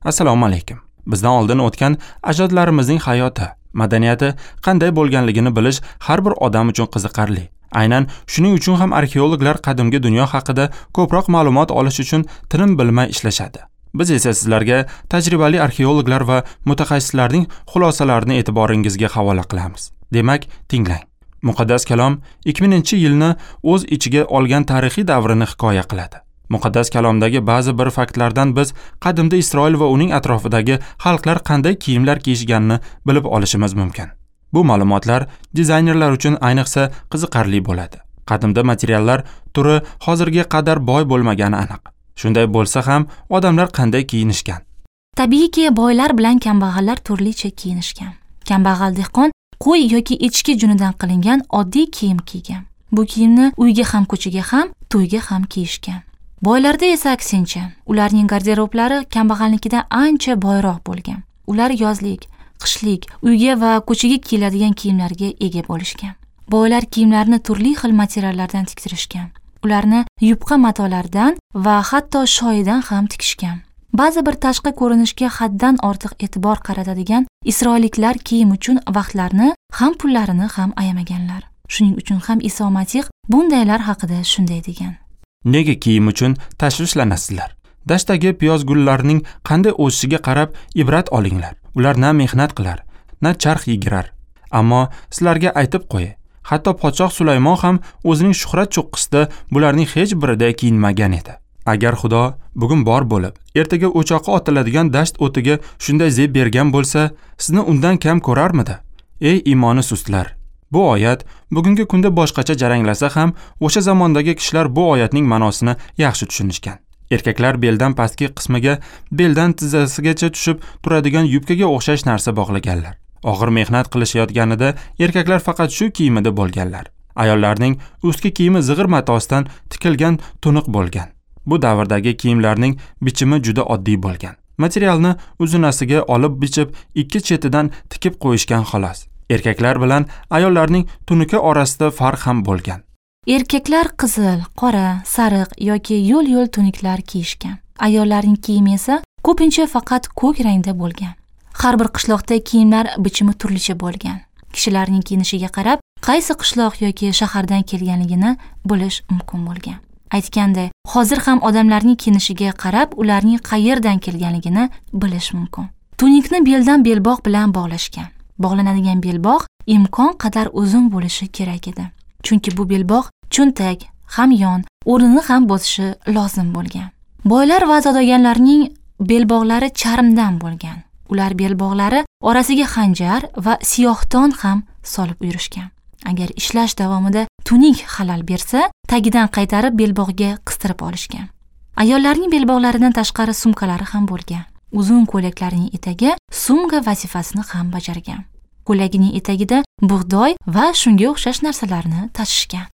Assalomu alaykum. Bizdan oldin o'tgan ajdodlarimizning hayoti, madaniyati qanday bo'lganligini bilish har bir odam uchun qiziqarli. Aynan shuning uchun ham arxeologlar qadimgi dunyo haqida ko'proq ma'lumot olish uchun tinim bilmay ishlashadi. Biz esa sizlarga tajribali arxeologlar va mutaxassislarning xulosalarini e'tiboringizga havola qilamiz. Demak, tinglang. Muqaddas kalom 2000-yilni o'z ichiga olgan tarixiy davrini hikoya qiladi. Muqaddas kalomdagi ba'zi bir faktlardan biz qadimda Isroil va uning atrofidagi xalqlar qanday kiyimlar kiyishganini bilib olishimiz mumkin. Bu ma'lumotlar dizaynerlar uchun ayniqsa qiziqarli bo'ladi. Qadimda materiallar turi hozirga qadar boy bo'lmagani aniq. Shunday bo'lsa ham odamlar qanday kiyinishgan? Tabiiyki, boylar bilan kambag'allar turlicha kiyinishgan. Kambag'al dehqon qo'y yoki echki junidan qilingan oddiy kiyim kiygan. Bu kiyimni uyga ham, ko'chaga ham, to'yga ham kiyishgan. Boylarda esa aksincha, ularning garderoblari kambag'alnikidan ancha boyroq bo'lgan. Ular yozlik, qishlik, uyga va ko'chaga kiyiladigan kiyimlarga ega bo'lishgan. Boylar kiyimlarni turli xil materiallardan tiktirishgan. Ularni yupqa matolardan va hatto shoyidan ham tikishgan. Ba'zi bir tashqi ko'rinishga haddan ortiq e'tibor qaratadigan isroilliklar kiyim uchun vaqtlarini ham pullarini ham ayamaganlar. Shuning uchun ham Iso Masih bundaylar haqida shunday degan: Nega kiyim uchun tashvishlanasizlar? Dashtdagi piyoz gullarining qanday o'sishiga qarab ibrat olinglar. Ular na mehnat qilar, na charx yigirar. Ammo sizlarga aytib qo'yay, hatto podshoh Sulaymon ham o'zining shuhrat cho'qqisida bularning hech birida kiyinmagan edi. Agar Xudo bugun bor bo'lib, ertaga o'choqqa otiladigan dasht o'tiga shunday zeb bergan bo'lsa, sizni undan kam ko'rarmidi? Ey iymoni sustlar! Bu oyat bugungi kunda boshqacha jaranglasa ham, o'sha zamondagi kishilar bu oyatning ma'nosini yaxshi tushunishgan. Erkaklar beldan pastki qismiga, beldan tizzasigacha tushib turadigan yubkaga o'xshash narsa bog'laganlar. Og'ir mehnat qilishayotganida erkaklar faqat shu kiyimida bo'lganlar. Ayollarning ustki kiyimi zig'ir matosidan tikilgan tunuq bo'lgan. Bu davrdagi kiyimlarning bichimi juda oddiy bo'lgan. Materialni uzunasiga olib bichib, ikki chetidan tikib qo'yishgan xolos. Erkaklar bilan ayollarning tunuka orasida farq ham bo'lgan. Erkaklar qizil, qora, sariq yoki yo'l-yo'l tuniklar kiyishgan. Ayollarning kiyimi esa ko'pincha faqat ko'k rangda bo'lgan. Har bir qishloqda kiyimlar bichimi turlicha bo'lgan. Kishilarning kiyinishiga qarab, qaysi qishloq yoki shahardan kelganligini bilish mumkin bo'lgan. Aytganda, hozir ham odamlarning kiyinishiga qarab, ularning qayerdan kelganligini bilish mumkin. Tunikni beldan belbog' bilan bog'lashgan. Bog'lanadigan belbog' imkon qadar uzun bo'lishi kerak edi. Chunki bu belbog' cho'ntak, hamyon, o'rnini ham bosishi lozim bo'lgan. Boylar va zodaganlarning belbog'lari charmdan bo'lgan. Ular belbog'lari orasiga xanjar va siyohton ham solib yurishgan. Agar ishlash davomida tunik xalal bersa, tagidan qaytarib belbog'ga qistirib olishgan. Ayollarning belbog'laridan tashqari sumkalari ham bo'lgan. Uzun ko'ylaklarining etagi sumka vazifasini ham bajargan. Ko'ylagining etagida bug'doy va shunga o'xshash narsalarni tashishgan.